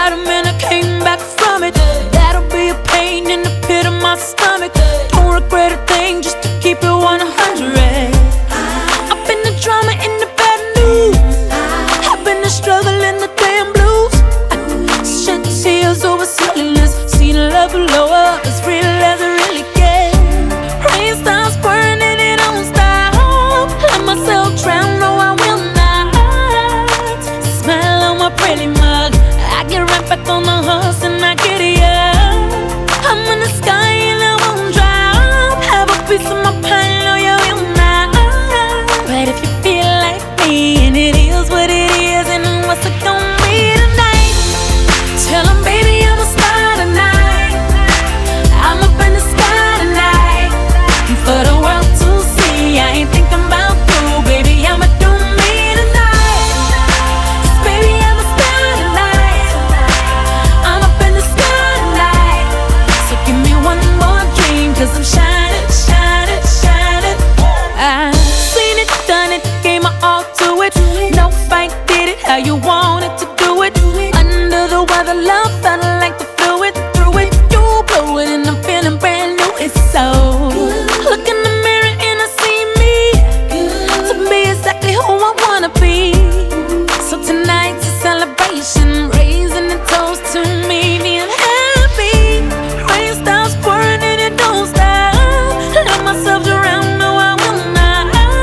bottom and I came back from it. That'll be a pain in the pit of my stomach. Don't regret a thing just to keep it 100. I've been the drama in the bad news. I've been the struggle in the damn blues. Shed tears over silliness. Seen love blow up as real as it really gets. Rain starts pouring and it don't stop. Let myself drown, no I will not. Smile on my pretty mug. I get right back on the horse and I get it up. I'm in the sky and I won't drop. Have a piece of my pie, no you will not. But if you feel like me and it is what it is, and what's it gonna be tonight? Tell 'em baby I'm a star tonight. I'm up in the sky tonight for the world to see. I ain't thinking about you, baby, I'ma do me tonight. 'Cause baby I'm a star tonight. I'm up in the sky tonight. So give me one more dream, 'cause I'm shining, shining, shining. I've seen it, done it, gave my all to it. No fight, did it how you wanted to do it. Under the weather, love felt like the fluid. Through it, you blow it, and I'm feeling brand new. It's so look in the mirror and I see me to be exactly who I wanna be. So tonight's a celebration, raising the toast to me being happy. Rain starts pouring and it don't stop. Let myself drown, no I will not.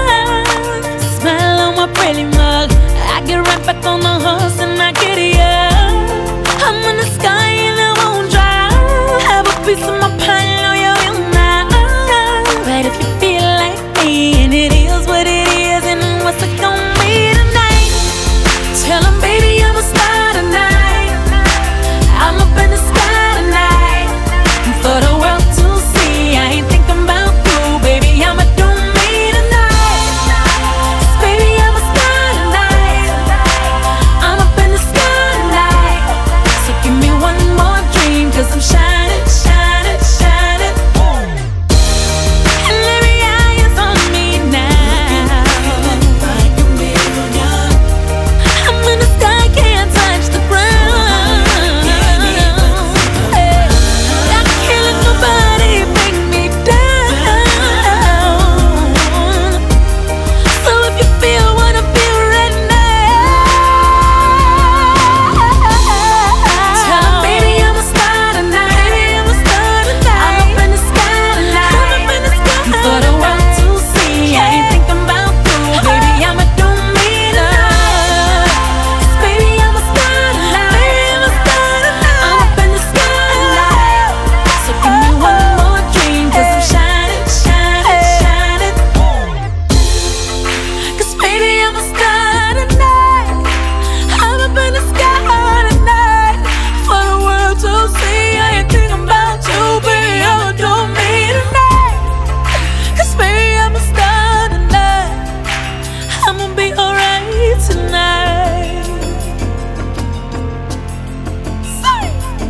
Smile on my pretty mug. I get right back on the horse and I get it up. I'm in the sky and I won't drop. Have a piece of my pie, no you will not. But if you feel like me and it is what it is, and what's it gonna be tonight? Tell 'em baby I'm a star tonight. I'm up in the sky tonight for the world to see. I ain't thinking about you, baby, I'ma do me tonight. 'Cause baby I'm a star tonight. I'm up in the sky tonight. So give me one more dream, 'cause I'm shining, shining, shining. And every eye is on me now. I'm in the sky, can't touch the ground. Hey, I can't let nobody bring me down. So if you feel what I feel right now, tell 'em baby I'm a star tonight. Baby I'm a star tonight. I'm up in the sky tonight. I'm up in the sky for the world to see. I ain't thinking about you, baby, I'ma do me tonight. 'Cause baby I'm a star tonight. Baby I'm a star tonight. I'm up in the sky tonight. So give me one more dream, 'cause I'm shining, shining, shining. 'Cause baby I'm a star tonight. I'm up in the sky tonight for the world to see. I ain't thinking about you, baby, I'ma do me tonight. 'Cause baby I'm a star tonight. I'ma be alright tonight. Sorry.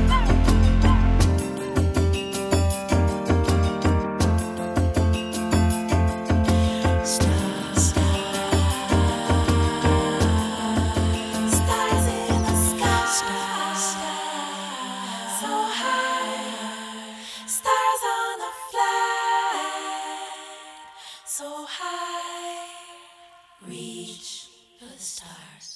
Stars in the sky, so high. Stars on a flag, so high. Reach for the stars.